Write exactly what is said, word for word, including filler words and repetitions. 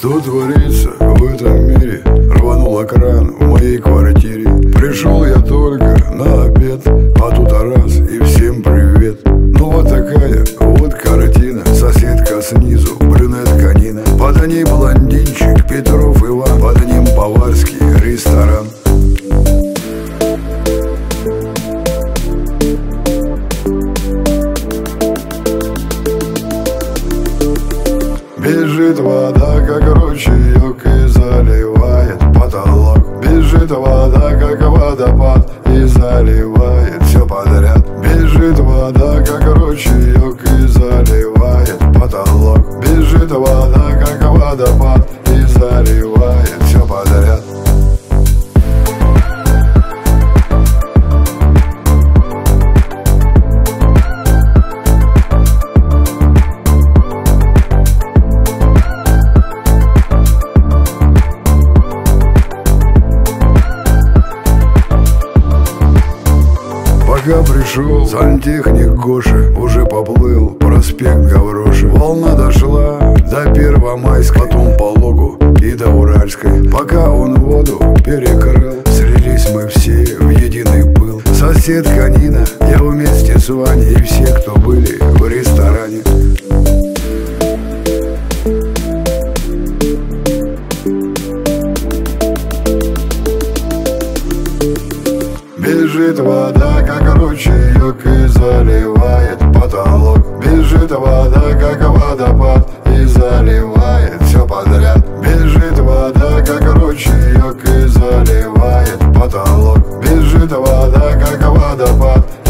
Что творится в этом мире? Рванул экран в моей квартире. Пришел я только на обед, а тут раз и всем привет. Ну вот такая вот картина. Соседка снизу, брюнетка Нина. Под ней блондинчик Петров Иван. Под ним баварский ресторан. Бежит вода, как ручеек, и заливает потолок. Бежит вода, как водопад, и заливает все подряд. Бежит вода, как ручеек, и заливает потолок. Бежит вода, как водопад, и заливает все подряд. Пока пришел сантехник Гоша, уже поплыл проспект Гавроша. Волна дошла до Первомайской, потом по Логу и до Уральской. Пока он воду перекрыл, слились мы все в единый пыл. Соседка Нина, я вместе с Ваней и все, кто были в ресторане. Бежит вода, как ручеек, и заливает потолок. Бежит вода, как водопад, и заливает все подряд. Бежит вода, как ручеек, и заливает потолок. Бежит вода, как водопад,